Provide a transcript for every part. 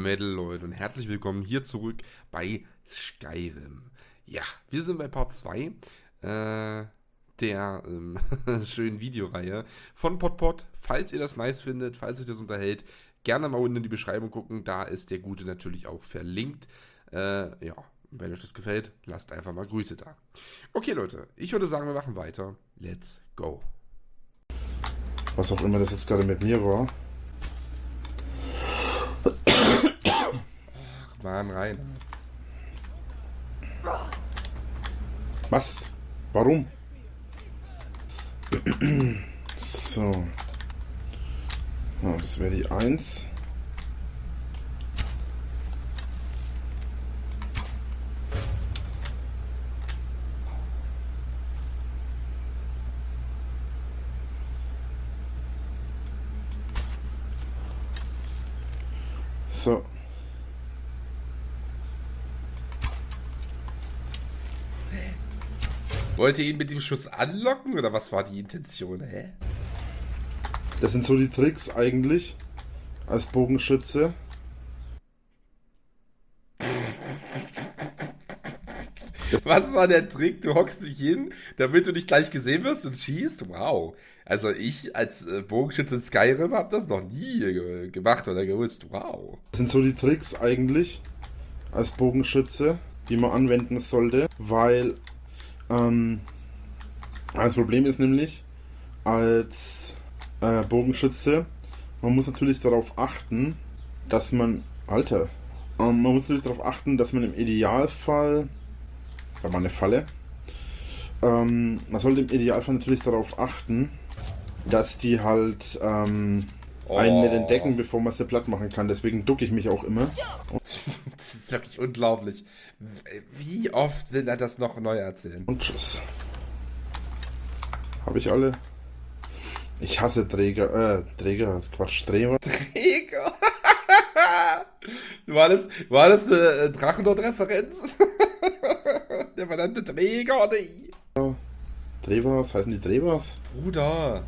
Metal Leute und herzlich willkommen hier zurück bei Skyrim. Ja, wir sind bei Part 2 der schönen Videoreihe von PodPod. Falls ihr das nice findet, falls euch das unterhält, gerne mal unten in die Beschreibung gucken, da ist der Gute natürlich auch verlinkt. Ja, wenn euch das gefällt, lasst einfach mal Grüße da. Okay Leute, ich würde sagen, wir machen weiter. Let's go. Was auch immer das jetzt gerade mit mir war. Ach Mann, rein. Was? Warum? So. Ja, das wäre die 1. So. Wollt ihr ihn mit dem Schuss anlocken oder was war die Intention? Hä? Das sind so die Tricks eigentlich als Bogenschütze. Was war der Trick? Du hockst dich hin, damit du nicht gleich gesehen wirst und schießt? Wow. Also ich als Bogenschütze in Skyrim habe das noch nie gemacht oder gewusst. Wow. Das sind so die Tricks eigentlich als Bogenschütze, die man anwenden sollte, weil das Problem ist nämlich, als Bogenschütze, man muss natürlich darauf achten, dass man, man muss natürlich darauf achten, dass man im Idealfall, da war eine Falle, man sollte im Idealfall natürlich darauf achten, dass die halt einen nicht entdecken, bevor man sie platt machen kann. Deswegen ducke ich mich auch immer. Das ist wirklich unglaublich. Wie oft will er das noch neu erzählen? Und tschüss. Habe ich alle? Ich hasse Träger, Streber. Träger? War das eine Drachenlord-Referenz? Der verdammte Träger, nee. Drevas, heißen die Drevas? Bruder.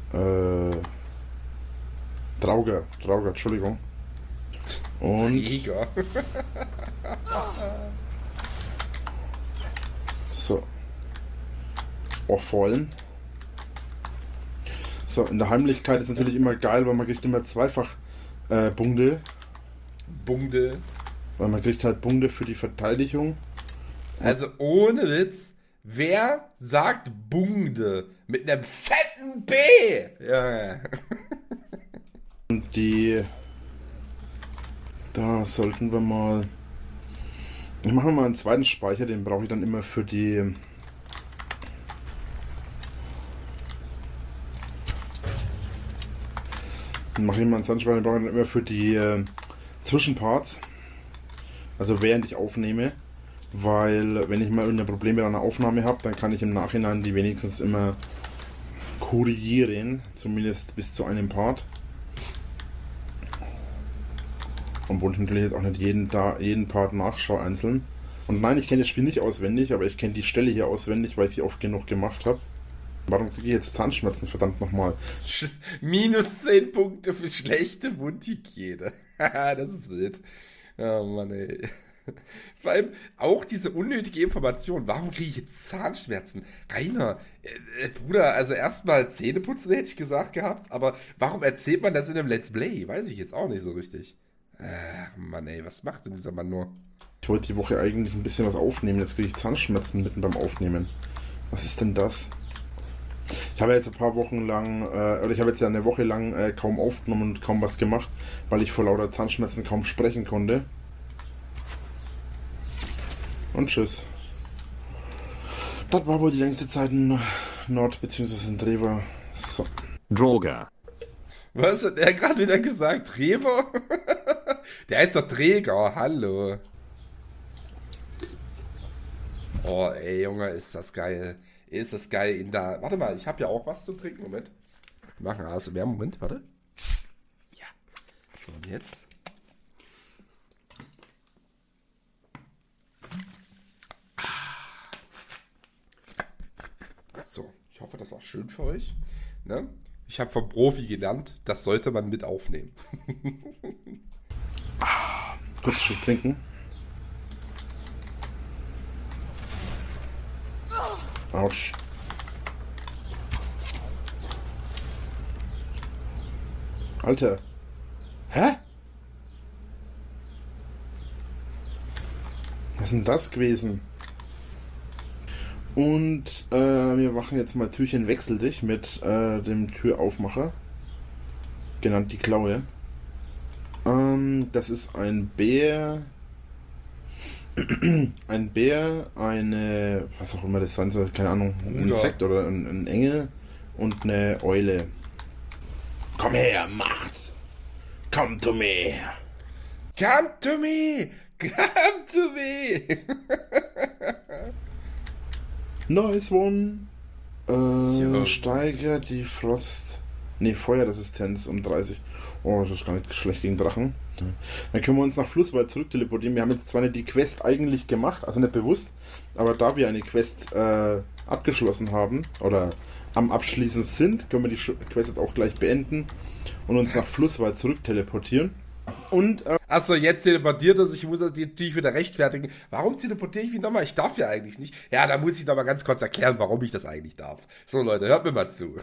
Drauger, Entschuldigung. Und Träger. so. Ohrfeulen. So, in der Heimlichkeit ist natürlich immer geil, weil man kriegt immer zweifach Punkte. Bunde. Weil man kriegt halt Punkte für die Verteidigung. Also ohne Witz, wer sagt Bunde mit einem fetten B? Ja. Und da sollten wir mal. Ich mache mal einen zweiten Speicher, den brauche ich dann immer für die. Dann mache ich mal einen zweiten Speicher, den brauche ich dann immer für die Zwischenparts. Also während ich aufnehme. Weil wenn ich mal irgendein Problem mit einer Aufnahme habe, dann kann ich im Nachhinein die wenigstens immer korrigieren. Zumindest bis zu einem Part. Obwohl ich natürlich jetzt auch nicht jeden Part nachschaue einzeln. Und nein, ich kenne das Spiel nicht auswendig, aber ich kenne die Stelle hier auswendig, weil ich die oft genug gemacht habe. Warum kriege ich jetzt Zahnschmerzen, verdammt nochmal? Minus 10 Punkte für schlechte Mundhygiene. Das ist wild. Oh Mann, ey. Vor allem auch diese unnötige Information. Warum kriege ich jetzt Zahnschmerzen? Rainer, Bruder, also erstmal Zähneputzen hätte ich gesagt gehabt, aber warum erzählt man das in einem Let's Play? Weiß ich jetzt auch nicht so richtig. Mann ey, was macht denn dieser Mann nur? Ich wollte die Woche eigentlich ein bisschen was aufnehmen, jetzt kriege ich Zahnschmerzen mitten beim Aufnehmen. Was ist denn das? Ich habe jetzt ein paar Wochen lang, oder ich habe jetzt ja eine Woche lang kaum aufgenommen und kaum was gemacht, weil ich vor lauter Zahnschmerzen kaum sprechen konnte. Und tschüss. Das war wohl die längste Zeit in Nord- bzw. in Dreva. So. Droger. Was hat er gerade wieder gesagt? Trevor? Der heißt doch Träger, hallo. Oh, ey, Junge, ist das geil. Ist das geil in da. Warte mal, ich habe ja auch was zu trinken. Moment. Wir machen ASMR. Moment, warte. Ja. So, und jetzt. So, ich hoffe, das war schön für euch. Ne? Ich habe vom Profi gelernt, das sollte man mit aufnehmen. Kurz Stück trinken. Autsch. Alter. Hä? Was ist denn das gewesen? Und wir machen jetzt mal Türchen wechsel dich mit dem Türaufmacher. Genannt die Klaue. Das ist ein Bär. Ein Bär, eine, was auch immer das sein soll, keine Ahnung, ein Insekt oder ein Engel und eine Eule. Komm her, Macht! Come to me! Come to me! Come to me! Nice one! Steigert die Feuerresistenz um 30. Oh, das ist gar nicht schlecht gegen Drachen. Dann können wir uns nach Flusswald zurück teleportieren. Wir haben jetzt zwar nicht die Quest eigentlich gemacht, also nicht bewusst, aber da wir eine Quest abgeschlossen haben oder am Abschließen sind, können wir die Quest jetzt auch gleich beenden und uns nach Flusswald zurück teleportieren. Und Achso, jetzt teleportiert er sich. Ich muss natürlich wieder rechtfertigen. Warum teleportiere ich mich nochmal? Ich darf ja eigentlich nicht. Ja, da muss ich nochmal ganz kurz erklären, warum ich das eigentlich darf. So Leute, hört mir mal zu.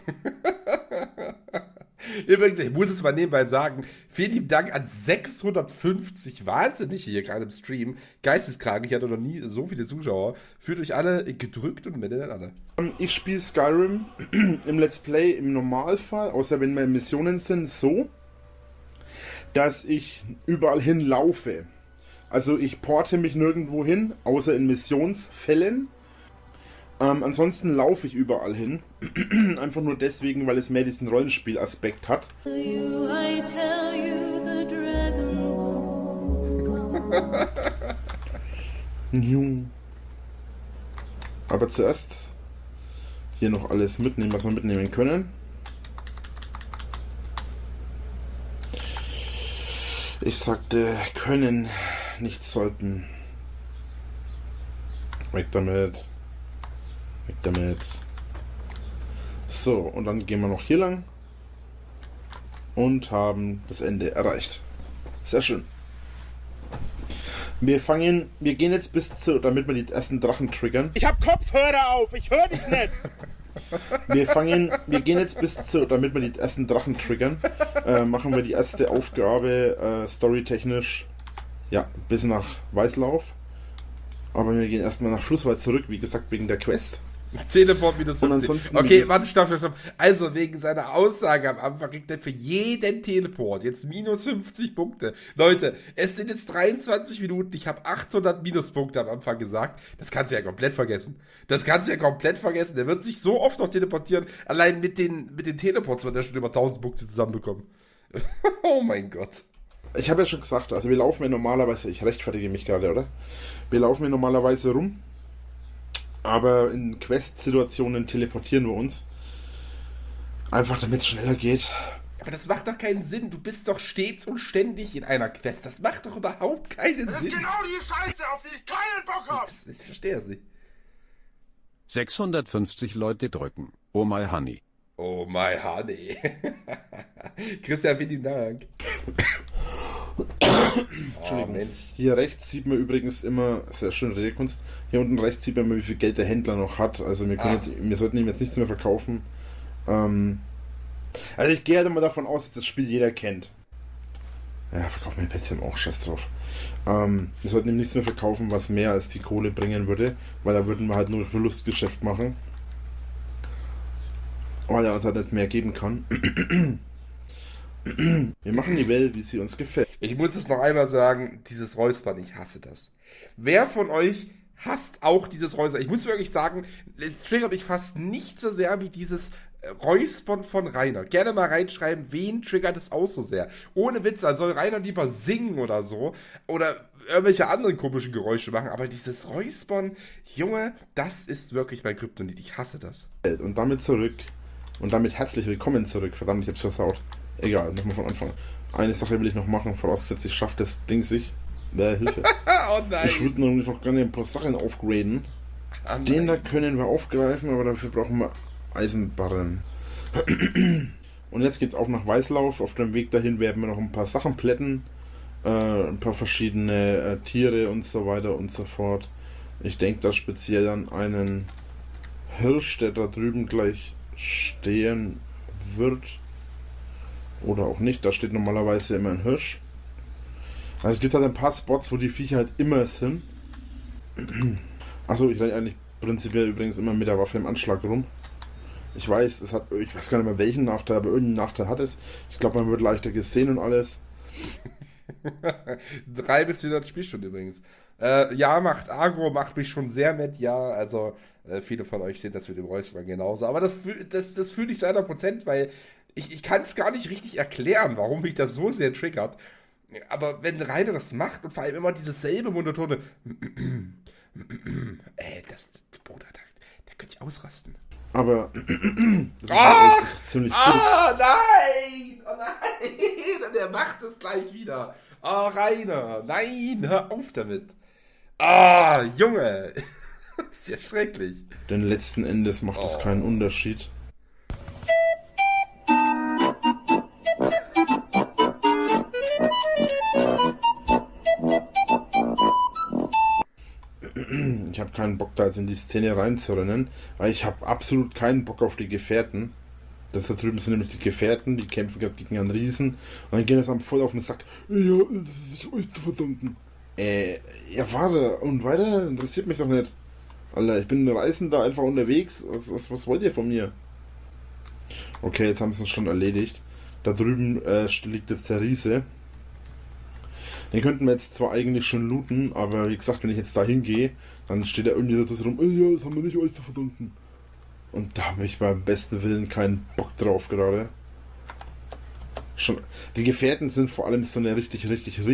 Übrigens, ich muss es mal nebenbei sagen, vielen lieben Dank an 650 Wahnsinnige hier gerade im Stream. Geisteskrank, ich hatte noch nie so viele Zuschauer. Fühlt euch alle gedrückt und meldet alle. Ich spiele Skyrim im Let's Play im Normalfall, außer wenn wir in Missionen sind, so, dass ich überall hin laufe. Also ich porte mich nirgendwo hin, außer in Missionsfällen. Ansonsten laufe ich überall hin. Einfach nur deswegen, weil es mehr diesen Rollenspielaspekt hat. Aber zuerst hier noch alles mitnehmen, was wir mitnehmen können. Ich sagte, können, nicht sollten. Weg damit. Weg damit. So, und dann gehen wir noch hier lang. Und haben das Ende erreicht. Sehr schön. Wir gehen jetzt bis zu, damit wir die ersten Drachen triggern. Ich hab Kopfhörer auf, ich höre dich nicht. Wir gehen jetzt bis zu, damit wir die ersten Drachen triggern, machen wir die erste Aufgabe storytechnisch, ja, bis nach Weißlauf. Aber wir gehen erstmal nach Flusswald zurück, wie gesagt, wegen der Quest. Teleport minus 50. Okay, warte, stopp. Also, wegen seiner Aussage am Anfang kriegt er für jeden Teleport jetzt minus 50 Punkte. Leute, es sind jetzt 23 Minuten, ich habe 800 Minuspunkte am Anfang gesagt. Das kannst du ja komplett vergessen. Der wird sich so oft noch teleportieren. Allein mit den Teleports wird er schon über 1000 Punkte zusammenbekommen. Oh mein Gott. Ich habe ja schon gesagt, also wir laufen ja normalerweise, ich rechtfertige mich gerade, oder? Wir laufen ja normalerweise rum. Aber in Quest-Situationen teleportieren wir uns. Einfach damit es schneller geht. Aber das macht doch keinen Sinn. Du bist doch stets und ständig in einer Quest. Das macht doch überhaupt keinen Sinn. Das ist genau die Scheiße, auf die ich keinen Bock habe. Ich verstehe es nicht. 650 Leute drücken. Oh my honey. Oh my honey. Christian, vielen Dank. Entschuldigung. Mensch. Hier rechts sieht man übrigens immer, sehr schön Redekunst, hier unten rechts sieht man immer, wie viel Geld der Händler noch hat. Also wir sollten ihm jetzt nichts mehr verkaufen. Also ich gehe halt immer davon aus, dass das Spiel jeder kennt. Ja, verkaufen wir jetzt auch Scheiß drauf. Wir sollten ihm nichts mehr verkaufen, was mehr als die Kohle bringen würde, weil da würden wir halt nur Verlustgeschäft machen. Weil er uns halt nicht mehr geben kann. Wir machen die Welt, wie sie uns gefällt. Ich muss es noch einmal sagen, dieses Räuspern, ich hasse das. Wer von euch hasst auch dieses Räuspern? Ich muss wirklich sagen, es triggert mich fast nicht so sehr wie dieses Räuspern von Rainer. Gerne mal reinschreiben, wen triggert es auch so sehr. Ohne Witz, also soll Rainer lieber singen oder so. Oder irgendwelche anderen komischen Geräusche machen. Aber dieses Räuspern, Junge, das ist wirklich mein Kryptonit. Ich hasse das. Und damit zurück. Und damit herzlich willkommen zurück. Verdammt, ich hab's versaut. Egal, nochmal von Anfang. Eine Sache will ich noch machen, vorausgesetzt ich schaffe das Ding sich. Hilfe. Oh nein. Ich würde nämlich noch gerne ein paar Sachen aufgraden. Den da können wir aufgreifen, aber dafür brauchen wir Eisenbarren. Und jetzt geht's auch nach Weißlauf. Auf dem Weg dahin werden wir noch ein paar Sachen plätten. ein paar verschiedene Tiere und so weiter und so fort. Ich denke da speziell an einen Hirsch, der da drüben gleich stehen wird. Oder auch nicht, da steht normalerweise immer ein Hirsch. Also es gibt halt ein paar Spots, wo die Viecher halt immer sind. Achso, ich renne eigentlich prinzipiell übrigens immer mit der Waffe im Anschlag rum. Ich weiß, ich weiß gar nicht mehr welchen Nachteil, aber irgendeinen Nachteil hat es. Ich glaube, man wird leichter gesehen und alles. 3 bis 400 Spielstunden übrigens. Ja, macht Agro, macht mich schon sehr nett, ja. Also, viele von euch sehen das mit dem Räuspern genauso. Aber das fühle ich zu 100%, weil ich kann es gar nicht richtig erklären, warum mich das so sehr triggert. Aber wenn Rainer das macht und vor allem immer dieses selbe monotone Bruder, da könnt ihr ausrasten. Aber das ist ziemlich gut. Nein! Oh nein! Und er macht es gleich wieder. Oh, Rainer, nein, hör auf damit. Junge. Das ist ja schrecklich. Denn letzten Endes macht es keinen Unterschied. Ich habe keinen Bock, da jetzt in die Szene reinzurennen, weil ich habe absolut keinen Bock auf die Gefährten. Das da drüben sind nämlich die Gefährten, die kämpfen gerade gegen einen Riesen und dann gehen das am voll auf den Sack. Ja, das ist euch zu versunken. Ja, warte, und weiter? Interessiert mich doch nicht. Alter, ich bin ein Reisender einfach unterwegs. Was wollt ihr von mir? Okay, jetzt haben sie es schon erledigt. Da drüben liegt jetzt der Riese. Den könnten wir jetzt zwar eigentlich schon looten, aber wie gesagt, wenn ich jetzt da hingehe, dann steht da irgendwie so rum, ja, das haben wir nicht alles versunken. Und da habe ich beim besten Willen keinen Bock drauf gerade. Schon, die Gefährten sind vor allem so eine richtig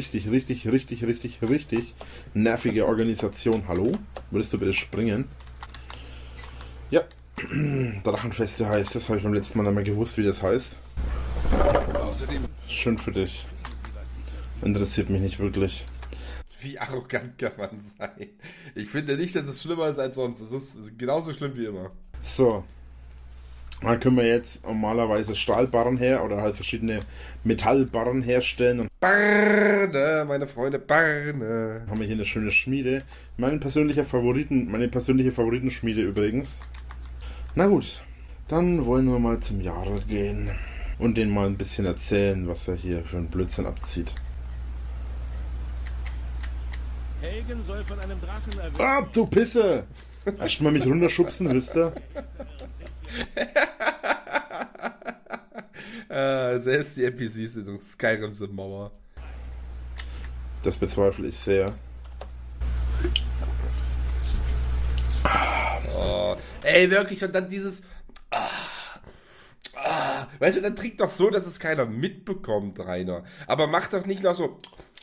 nervige Organisation. Hallo? Würdest du bitte springen? Ja, Drachenfeste heißt das. Habe ich beim letzten Mal einmal gewusst, wie das heißt. Außerdem Schön für dich. Interessiert mich nicht wirklich. Wie arrogant kann man sein? Ich finde nicht, dass es schlimmer ist als sonst. Es ist genauso schlimm wie immer. So. Dann können wir jetzt normalerweise Stahlbarren her oder halt verschiedene Metallbarren herstellen. Und Barne, meine Freunde, Barne. haben wir hier eine schöne Schmiede. Meine persönliche Favoritenschmiede übrigens. Na gut, dann wollen wir mal zum Jarl gehen und denen mal ein bisschen erzählen, was er hier für einen Blödsinn abzieht. Helgen soll von einem Drachen erwischt. Ah, du Pisse! Erst mal mich runterschubsen, wisst ihr? Selbst die NPCs in Skyrim sind Mauer. Das bezweifle ich sehr. Ey, wirklich, und dann dieses... weißt du, dann trink doch so, dass es keiner mitbekommt, Rainer. Aber mach doch nicht noch so...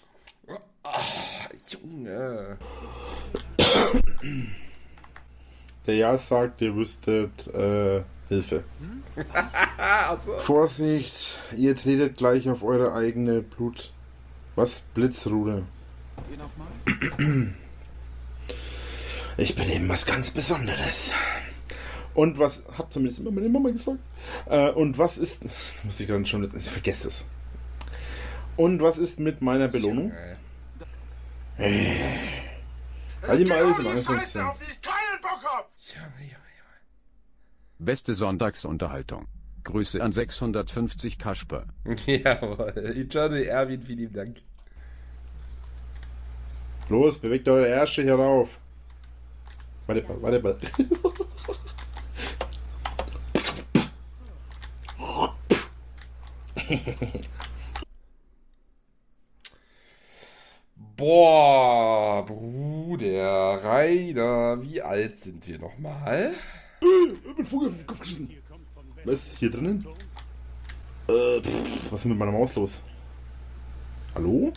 Junge. Der Jarl sagt, ihr wüsstet Hilfe. Also. Vorsicht, ihr tretet gleich auf eure eigene Blut... Was? Blitzruhe. Ich bin eben was ganz Besonderes. Und was... Hat zumindest immer meine Mama gesagt. Und was ist... Muss ich gerade schon... Ich vergesse es. Und was ist mit meiner Belohnung? Halt die mal alles in Angst. Scheiße, auf die ich keinen Bock hab! Ja. Beste Sonntagsunterhaltung. Grüße an 650 Kasper. Jawohl. Eternal Erwin, vielen lieben Dank. Los, bewegt eure Ärsche hier rauf. Warte. Boah, Bruder, Rainer, wie alt sind wir nochmal? Mit Vogel auf den Kopf geschissen. Was? Hier drinnen? Was ist mit meiner Maus los? Hallo?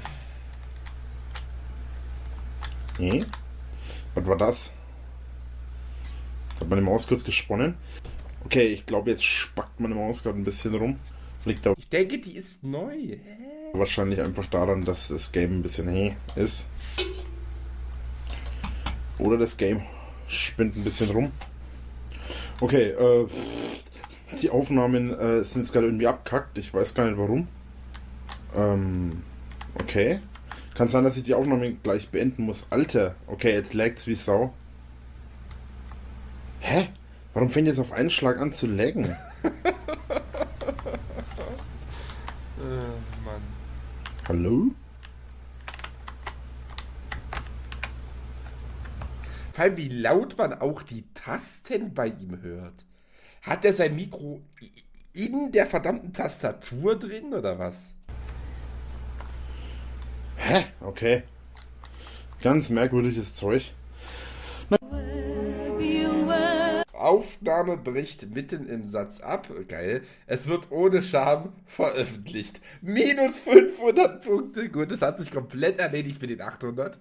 Nee? Was war das? Hat meine Maus kurz gesponnen? Okay, ich glaube, jetzt spackt meine Maus gerade ein bisschen rum. Liegt da Ich denke, die ist neu. Hä? wahrscheinlich einfach daran, dass das Game ein bisschen ist. Oder das Game spinnt ein bisschen rum. Okay, die Aufnahmen sind jetzt gerade irgendwie abkackt. Ich weiß gar nicht warum. Okay. Kann sein, dass ich die Aufnahme gleich beenden muss. Alter, okay, jetzt lag's wie Sau. Hä? Warum fängt jetzt auf einen Schlag an zu laggen? Mann. Hallo? Vor allem, wie laut man auch die Tasten bei ihm hört. Hat er sein Mikro in der verdammten Tastatur drin, oder was? Hä? Okay. Ganz merkwürdiges Zeug. Aufnahme bricht mitten im Satz ab. Geil. Es wird ohne Scham veröffentlicht. Minus 500 Punkte. Gut, das hat sich komplett erledigt mit den 800.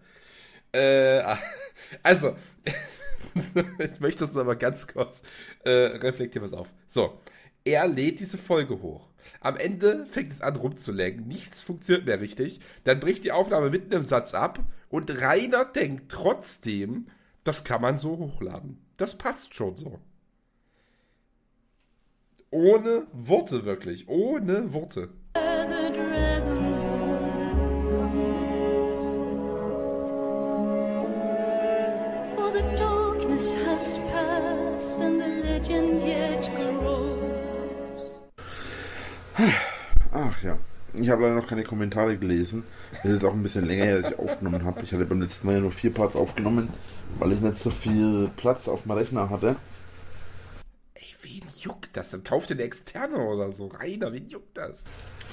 Also, ich möchte das aber ganz kurz reflektieren, was auf. So, er lädt diese Folge hoch. Am Ende fängt es an rumzulenken. Nichts funktioniert mehr richtig. Dann bricht die Aufnahme mitten im Satz ab und Rainer denkt trotzdem, das kann man so hochladen. Das passt schon so. Ohne Worte, wirklich. Ohne Worte. Has passed and the legend yet grows. Ach ja. Ich habe leider noch keine Kommentare gelesen. Das ist jetzt auch ein bisschen länger her, dass ich aufgenommen habe. Ich hatte beim letzten Mal ja nur 4 Parts aufgenommen, weil ich nicht so viel Platz auf meinem Rechner hatte. Ey, wen juckt das? Dann kauft ihr eine externe oder so. Rainer, wen juckt das?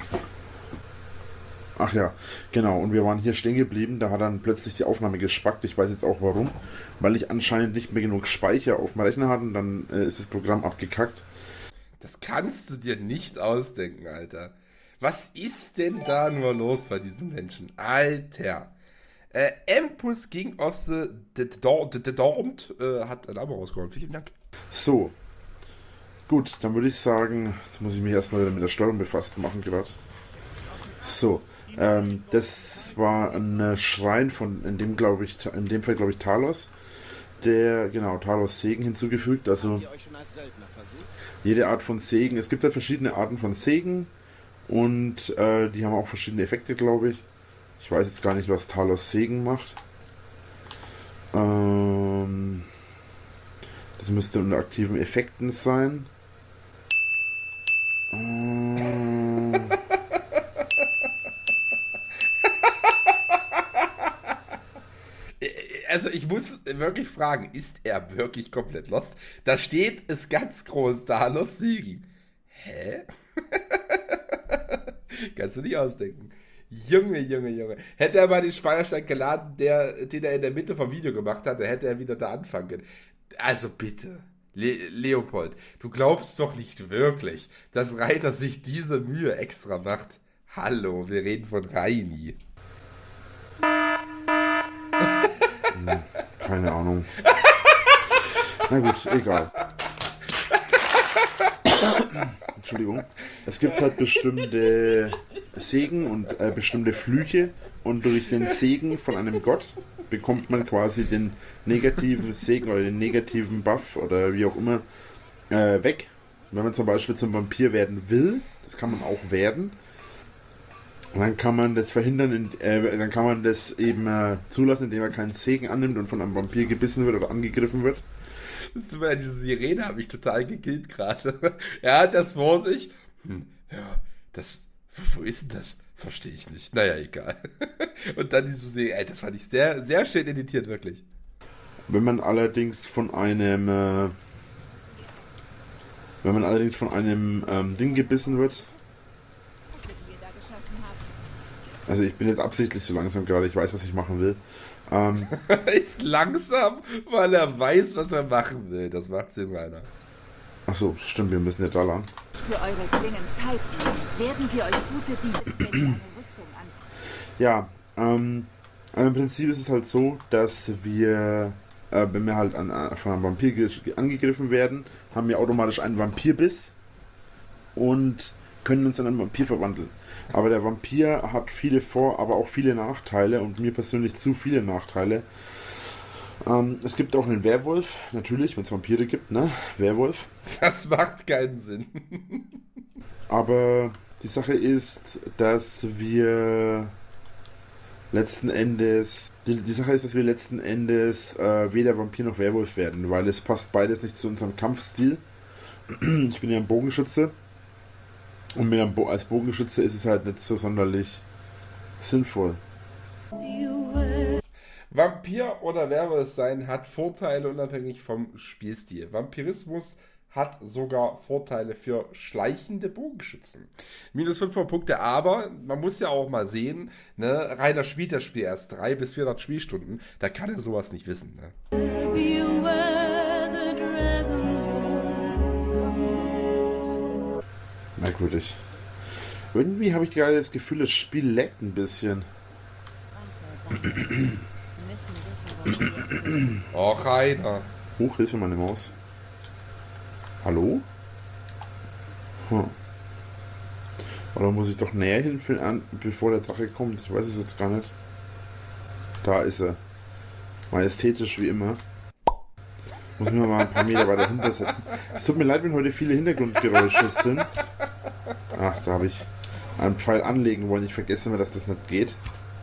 Ach ja, genau. Und wir waren hier stehen geblieben. Da hat dann plötzlich die Aufnahme gespackt. Ich weiß jetzt auch warum. Weil ich anscheinend nicht mehr genug Speicher auf meinem Rechner hatte und dann ist das Programm abgekackt. Das kannst du dir nicht ausdenken, Alter. Was ist denn da nur los bei diesen Menschen? Alter. Empus King of the Dormt hat ein Abo rausgeholt. Vielen Dank. So. Gut, dann würde ich sagen, jetzt muss ich mich erstmal wieder mit der Steuerung befasst machen gerade. So. Das war ein Schrein von, in dem Fall glaube ich Talos, der, genau, Talos Segen hinzugefügt, also jede Art von Segen, es gibt halt verschiedene Arten von Segen und die haben auch verschiedene Effekte, glaube ich. Ich weiß jetzt gar nicht, was Talos Segen macht. Das müsste unter aktiven Effekten sein. Also ich muss wirklich fragen, ist er wirklich komplett lost? Da steht es ganz groß, Talos Segen. Hä? Kannst du nicht ausdenken. Junge. Hätte er mal den Speicherstand geladen, den er in der Mitte vom Video gemacht hatte, hätte er wieder da anfangen können. Also bitte, Leopold, du glaubst doch nicht wirklich, dass Rainer sich diese Mühe extra macht. Hallo, wir reden von Raini. Keine Ahnung. Na gut, egal. Entschuldigung. Es gibt halt bestimmte Segen und bestimmte Flüche und durch den Segen von einem Gott bekommt man quasi den negativen Segen oder den negativen Buff oder wie auch immer weg. Wenn man zum Beispiel zum Vampir werden will, das kann man auch werden, dann kann man das verhindern, dann kann man das eben zulassen, indem er keinen Segen annimmt und von einem Vampir gebissen wird oder angegriffen wird. Diese Sirene habe ich total gekillt gerade. Er hat das vor sich. Ja, wo ist denn das? Verstehe ich nicht. Naja, egal. Und dann diese Sirene, das fand ich sehr, sehr schön editiert, wirklich. Wenn man allerdings von einem Ding gebissen wird. Also ich bin jetzt absichtlich so langsam gerade, ich weiß, was ich machen will. Ist langsam, weil er weiß, was er machen will. Das macht Sinn, Rainer. Achso, stimmt, wir müssen ja da lang. Für eure Klingen Zeit nehmen, werden sie euch gute Dienste mit einer Rüstung an. Ja, also im Prinzip ist es halt so, dass wir, wenn wir halt von einem Vampir angegriffen werden, haben wir automatisch einen Vampirbiss und können uns in einen Vampir verwandeln. Aber der Vampir hat viele aber auch viele Nachteile und mir persönlich zu viele Nachteile. Es gibt auch einen Werwolf, natürlich, wenn es Vampire gibt, ne? Werwolf. Das macht keinen Sinn. Aber die Sache ist, dass wir letzten Endes, die Sache ist, dass wir letzten Endes weder Vampir noch Werwolf werden, weil es passt beides nicht zu unserem Kampfstil. Ich bin ja ein Bogenschütze und als Bogenschütze ist es halt nicht so sonderlich sinnvoll. Vampir oder Werwolf sein hat Vorteile unabhängig vom Spielstil. Vampirismus hat sogar Vorteile für schleichende Bogenschützen. Minus 500 Punkte, aber man muss ja auch mal sehen, ne, Rainer spielt das Spiel erst 300 bis 400 Spielstunden, da kann er sowas nicht wissen. Ne? Merkwürdig. Irgendwie habe ich gerade das Gefühl, das Spiel leckt ein bisschen. Oh, Rainer. Hilfe, meine Maus. Hallo? Oder muss ich doch näher hinführen, bevor der Drache kommt? Ich weiß es jetzt gar nicht. Da ist er. Majestätisch wie immer. Muss mir mal ein paar Meter weiter hintersetzen. Es tut mir leid, wenn heute viele Hintergrundgeräusche sind. Ach, da habe ich einen Pfeil anlegen wollen. Ich vergesse mir, dass das nicht geht.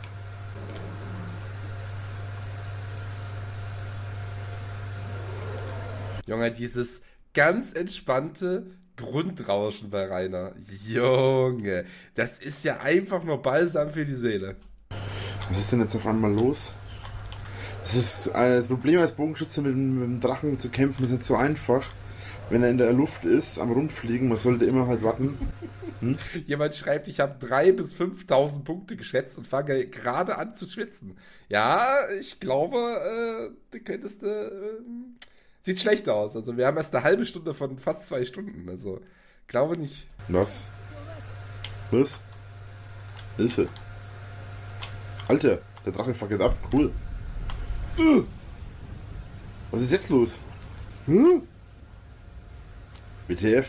Junge, dieses ganz entspannte Grundrauschen bei Rainer. Junge, das ist ja einfach nur Balsam für die Seele. Was ist denn jetzt auf einmal los? Das Problem als Bogenschütze mit dem Drachen zu kämpfen ist nicht so einfach. Wenn er in der Luft ist, am Rundfliegen, man sollte immer halt warten. Jemand schreibt, ich habe 3.000 bis 5.000 Punkte geschätzt und fange gerade an zu schwitzen. Ja, ich glaube, du könntest... sieht schlecht aus. Also wir haben erst eine halbe Stunde von fast 2 Stunden. Also glaube nicht. Was? Hilfe. Alter, der Drache fackelt ab. Cool. Was ist jetzt los? WTF?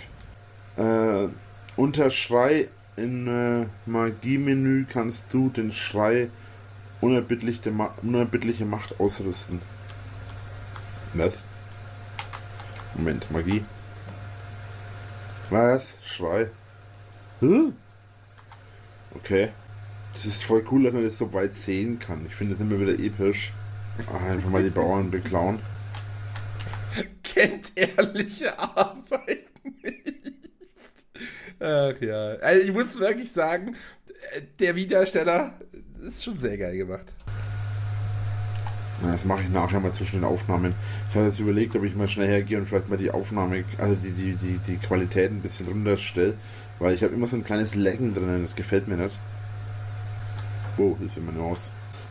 Unter Schrei in Magie-Menü kannst du den Schrei unerbittliche Macht ausrüsten. Was? Moment, Magie. Was? Schrei. Okay. Das ist voll cool, dass man das so weit sehen kann. Ich finde das immer wieder episch. Einfach mal die Bauern beklauen. Kennt ehrliche Arbeit nicht. Ach ja. Also ich muss wirklich sagen, der Wiedersteller ist schon sehr geil gemacht. Das mache ich nachher mal zwischen den Aufnahmen. Ich habe jetzt überlegt, ob ich mal schnell hergehe und vielleicht mal die Aufnahme, also die Qualität ein bisschen runterstelle, weil ich habe immer so ein kleines Laggen drinnen, das gefällt mir nicht. Oh, Hilfe, meine Maus.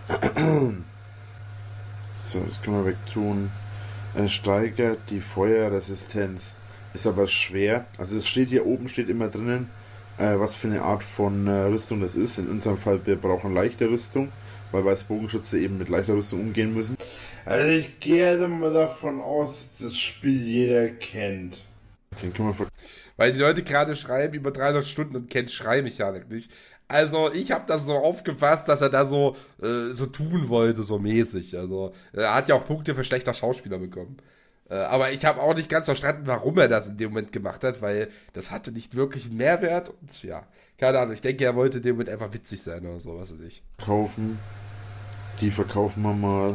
So, das können wir wegtun. Steigert die Feuerresistenz. Ist aber schwer. Also es steht hier oben, steht immer drinnen, was für eine Art von Rüstung das ist. In unserem Fall, wir brauchen leichte Rüstung, weil wir als Bogenschütze eben mit leichter Rüstung umgehen müssen. Also ich gehe mal davon aus, dass das Spiel jeder kennt. Den können wir weil die Leute gerade schreiben über 300 Stunden und kennt Schreimechanik nicht. Also ich habe das so aufgefasst, dass er da so tun wollte, so mäßig. Also er hat ja auch Punkte für schlechter Schauspieler bekommen. Aber ich habe auch nicht ganz verstanden, warum er das in dem Moment gemacht hat, weil das hatte nicht wirklich einen Mehrwert. Und ja, keine Ahnung, ich denke, er wollte in dem Moment einfach witzig sein oder so, was weiß ich. Kaufen. Die verkaufen wir mal.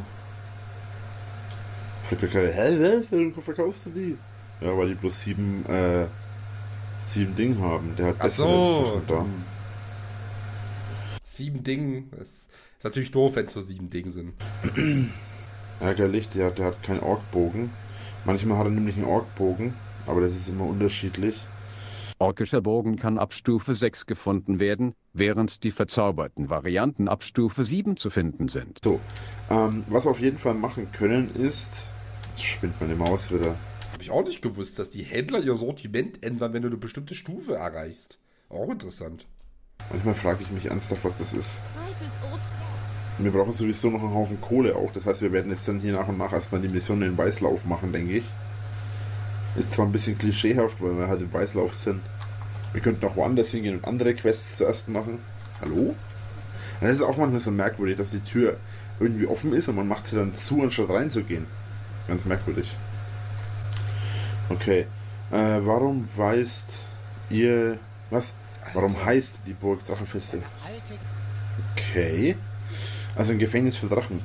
Ich hab keine, warum verkaufst du die? Ja, weil die bloß 7 Dinge haben. Der hat bessere Sachen da. 7 Dinge. Das ist natürlich doof, wenn es so 7 Dinge sind. Ärgerlich, der hat keinen Orkbogen. Manchmal hat er nämlich einen Orkbogen, aber das ist immer unterschiedlich. Orkischer Bogen kann ab Stufe 6 gefunden werden, während die verzauberten Varianten ab Stufe 7 zu finden sind. So, was wir auf jeden Fall machen können ist... Jetzt spinnt meine Maus wieder. Habe ich auch nicht gewusst, dass die Händler ihr Sortiment ändern, wenn du eine bestimmte Stufe erreichst. Auch interessant. Manchmal frage ich mich ernsthaft, was das ist. Wir brauchen sowieso noch einen Haufen Kohle auch. Das heißt, wir werden jetzt dann hier nach und nach erstmal die Mission in Weißlauf machen, denke ich. Ist zwar ein bisschen klischeehaft, weil wir halt im Weißlauf sind. Wir könnten auch woanders hingehen und andere Quests zuerst machen. Hallo? Und das ist auch manchmal so merkwürdig, dass die Tür irgendwie offen ist und man macht sie dann zu, anstatt reinzugehen. Ganz merkwürdig. Okay. Warum weist ihr... Was? Warum heißt die Burg Drachenfeste? Okay. Also ein Gefängnis für Drachen.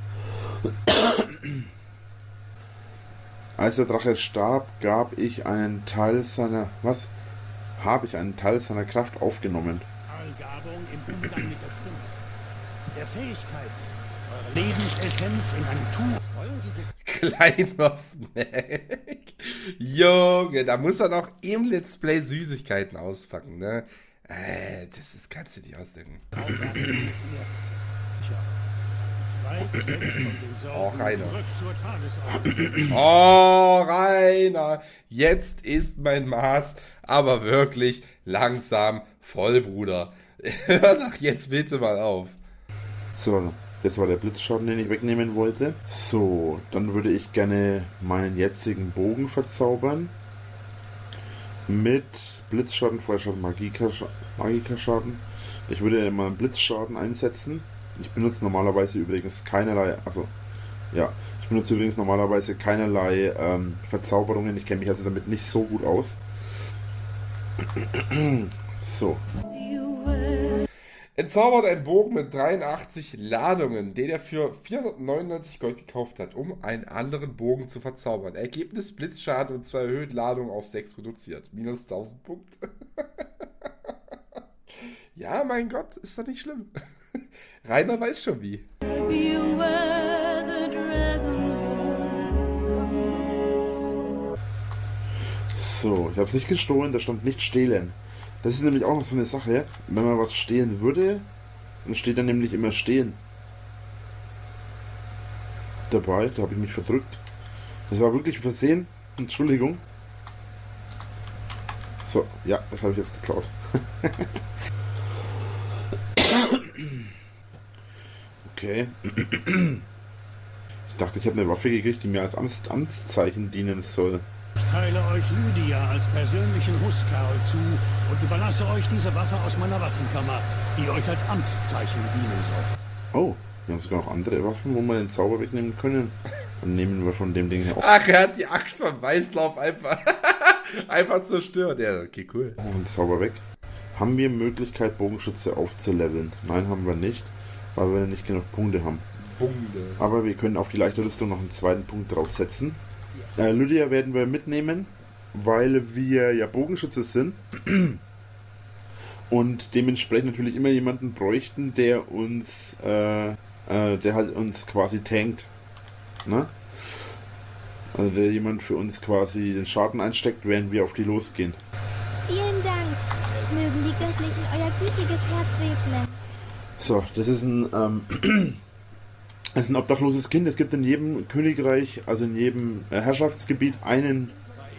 Als der Drache starb, habe ich einen Teil seiner Kraft aufgenommen. Allgabung im Umgang mit der Stimme. Der Fähigkeit, eure Lebensessenz in einem Tuch. Kleiner Snack. Junge, da muss er noch im Let's Play Süßigkeiten auspacken, ne? Kannst du dir ausdenken. Oh, Rainer. Oh, Rainer. Jetzt ist mein Maß aber wirklich langsam voll, Bruder. Hör doch jetzt bitte mal auf. So, das war der Blitzschaden, den ich wegnehmen wollte. So, dann würde ich gerne meinen jetzigen Bogen verzaubern. Mit Blitzschaden, Feuerschaden, Magikerschaden. Ich würde mal einen Blitzschaden einsetzen. Ich benutze normalerweise übrigens keinerlei, Verzauberungen. Ich kenne mich also damit nicht so gut aus. So. Entzaubert einen Bogen mit 83 Ladungen, den er für 499 Gold gekauft hat, um einen anderen Bogen zu verzaubern. Ergebnis Blitzschaden und 2 erhöht Ladung auf 6 reduziert. Minus 1000 Punkte. Ja, mein Gott, ist doch nicht schlimm. Rainer weiß schon wie. Beware the dragonborn comes. So, ich habe es nicht gestohlen, da stand nicht stehlen. Das ist nämlich auch noch so eine Sache. Wenn man was stehlen würde, dann steht da nämlich immer stehen dabei. Da habe ich mich verdrückt. Das war wirklich Versehen. Entschuldigung. So, ja, das habe ich jetzt geklaut. Okay. Ich dachte, ich habe eine Waffe gekriegt, die mir als Amtszeichen dienen soll. Ich teile euch Lydia als persönlichen Huskarl zu und überlasse euch diese Waffe aus meiner Waffenkammer, die euch als Amtszeichen dienen soll. Oh, wir haben sogar noch andere Waffen, wo wir den Zauber wegnehmen können. Dann nehmen wir von dem Ding her auch. Ach, er hat die Axt vom Weißlauf einfach zerstört. Ja, okay, cool. Und Zauber weg. Haben wir Möglichkeit, Bogenschütze aufzuleveln? Nein, haben wir nicht, weil wir nicht genug Punkte haben. Aber wir können auf die leichte Rüstung noch einen zweiten Punkt draufsetzen. Lydia werden wir mitnehmen, weil wir ja Bogenschütze sind und dementsprechend natürlich immer jemanden bräuchten, der uns quasi tankt. Ne? Also der jemand für uns quasi den Schaden einsteckt, während wir auf die losgehen. Vielen Dank. Mögen die Göttlichen euer gütiges Herz segnen. So, das ist ein obdachloses Kind. Es gibt in jedem Königreich, also in jedem Herrschaftsgebiet einen.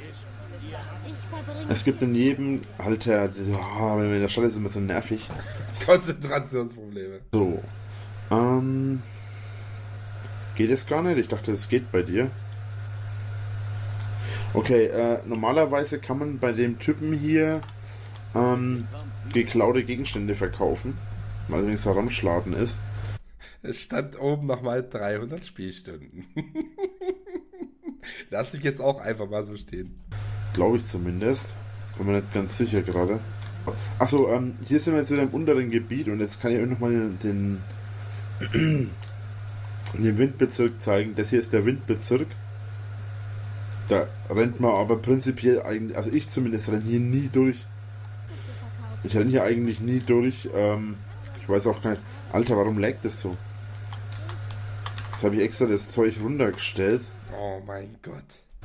Es gibt in jedem. Alter, wenn wir in der Stadt ist, ist immer so nervig. Konzentrationsprobleme. So. Geht es gar nicht? Ich dachte, es geht bei dir. Okay, normalerweise kann man bei dem Typen hier geklaute Gegenstände verkaufen, weil es ein Ramschladen ist. Es stand oben nochmal 300 Spielstunden. Lass ich jetzt auch einfach mal so stehen. Glaube ich zumindest. Bin mir nicht ganz sicher gerade. Achso, hier sind wir jetzt wieder im unteren Gebiet und jetzt kann ich euch nochmal den Windbezirk zeigen. Das hier ist der Windbezirk. Da rennt man aber prinzipiell eigentlich, also ich zumindest renne hier nie durch. Ich renne hier eigentlich nie durch. Ich weiß auch gar nicht. Alter, warum laggt das so? Jetzt habe ich extra das Zeug runtergestellt. Oh mein Gott.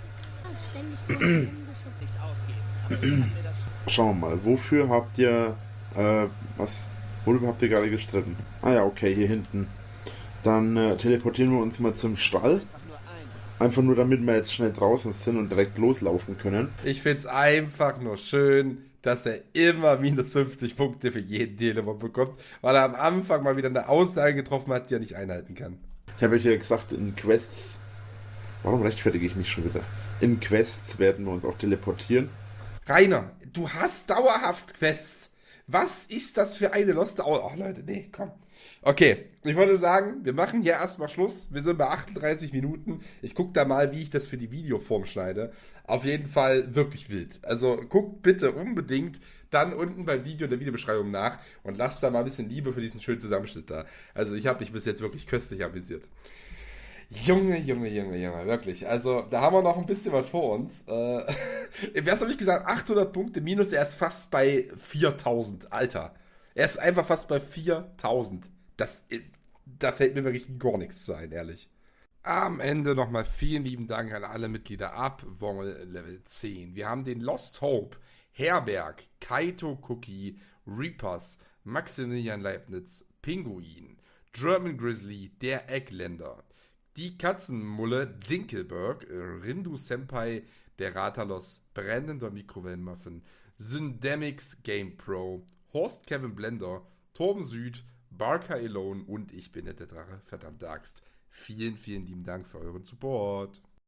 Schauen wir mal, wofür habt ihr worüber habt ihr gerade gestritten? Ah ja, okay, hier hinten. Dann teleportieren wir uns mal zum Stall. Einfach nur, damit wir jetzt schnell draußen sind und direkt loslaufen können. Ich find's einfach nur schön, dass er immer minus 50 Punkte für jeden Telemon bekommt, weil er am Anfang mal wieder eine Aussage getroffen hat, die er nicht einhalten kann. Ich habe euch ja gesagt, in Quests... Warum rechtfertige ich mich schon wieder? In Quests werden wir uns auch teleportieren. Rainer, du hast dauerhaft Quests. Was ist das für eine Lost... Oh, Leute, nee, komm. Okay, ich wollte sagen, wir machen hier erstmal Schluss. Wir sind bei 38 Minuten. Ich gucke da mal, wie ich das für die Videoform schneide. Auf jeden Fall wirklich wild. Also guckt bitte unbedingt dann unten beim Video in der Videobeschreibung nach und lasst da mal ein bisschen Liebe für diesen schönen Zusammenschnitt da. Also ich habe mich bis jetzt wirklich köstlich amüsiert. Junge, wirklich. Also da haben wir noch ein bisschen was vor uns. Was habe ich gesagt? 800 Punkte minus, er ist fast bei 4000. Alter, er ist einfach fast bei 4000. Da fällt mir wirklich gar nichts zu ein, ehrlich. Am Ende nochmal vielen lieben Dank an alle Mitglieder ab Wongel Level 10. Wir haben den Lost Hope, Herberg, Kaito Cookie, Reapers, Maximilian Leibniz, Pinguin, German Grizzly, der Eggländer, die Katzenmulle, Dinkelberg, Rindu Senpai, der Ratalos, Brandon der Mikrowellenmuffin, Syndemix Game Pro, Horst Kevin Blender, Torben Süd, Barker Elone und ich bin der Drache, verdammte Axt. Vielen lieben Dank für euren Support.